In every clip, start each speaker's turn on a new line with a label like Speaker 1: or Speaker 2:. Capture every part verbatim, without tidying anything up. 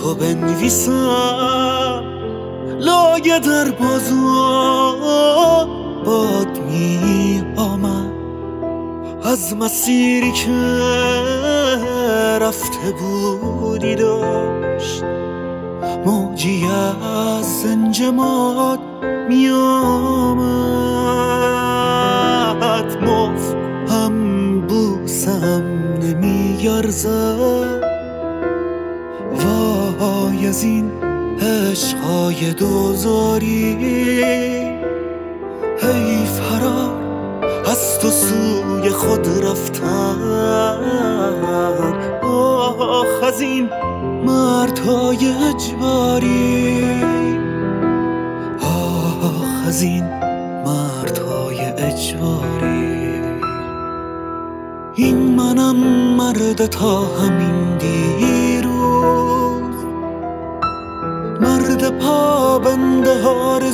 Speaker 1: تو بنویسم لایه در بازو باد می آمد از مسیری که رفته بودی داشت موجی از زنجماد می آمد مف هم بوسم نمی یرزد وای از این عشقای دوزاری هی فرار از تو سوی خود رفتن آخ از این مردهای اجباری آخ از این مردهای اجباری این منم مرد تا همین دیروز مرد پابنده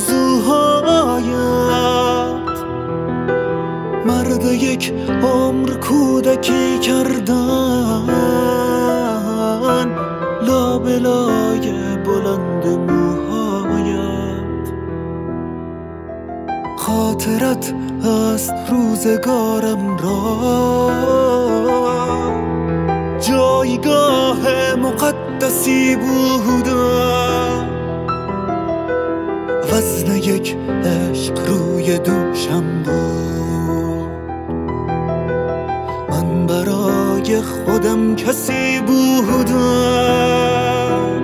Speaker 1: آرزوهایت مرد یک عمر کودکی کردن لابلای بلند موهایت خاطرت است روزگارم را جایگاه مقدسی بودم وزن یک عشق روی دوشم بود من برای خودم کسی بودم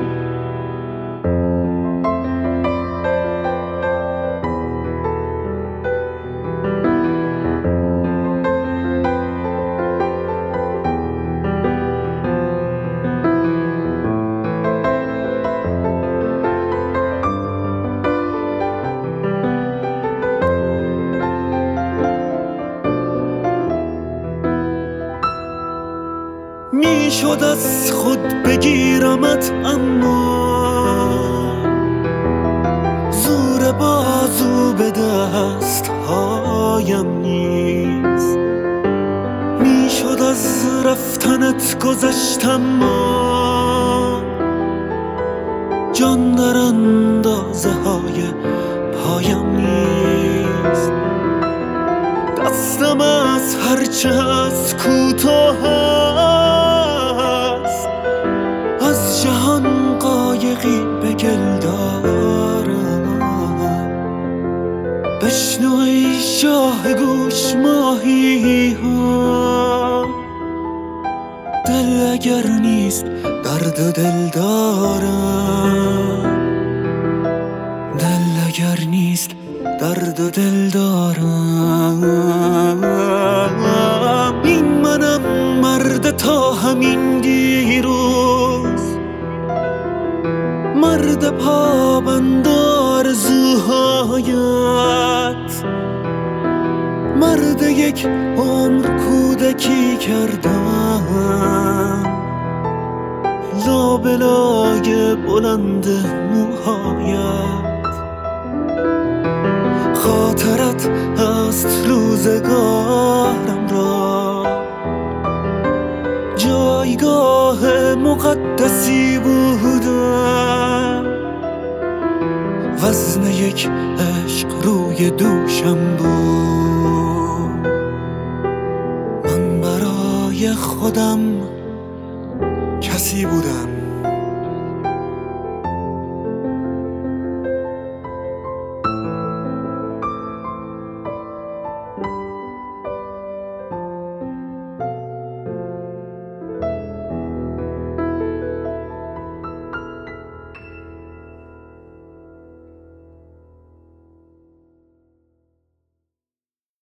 Speaker 1: می شد از خود بگیرمت اما زور بازو به دست هایم نیست می شد از رفتنت گذشتم ما جان در اندازه های پایم نیست دستم از هرچه از کوتاه از جهان قایقی به گل دارم بشنو ای شاه گوش ماهی ها دل اگر نیست درد و دل دارم دل اگر نیست درد و دل دارم این منم مرد تا همین دیروز مرد پابند آرزوهایت مرد یک عمر کودکی کردن لابلای بلند موهایت خاطرت است روزگارم را جایگاه مقدسی بودم وزن یک عشق روی دوشم بود من برای خودم کسی بودم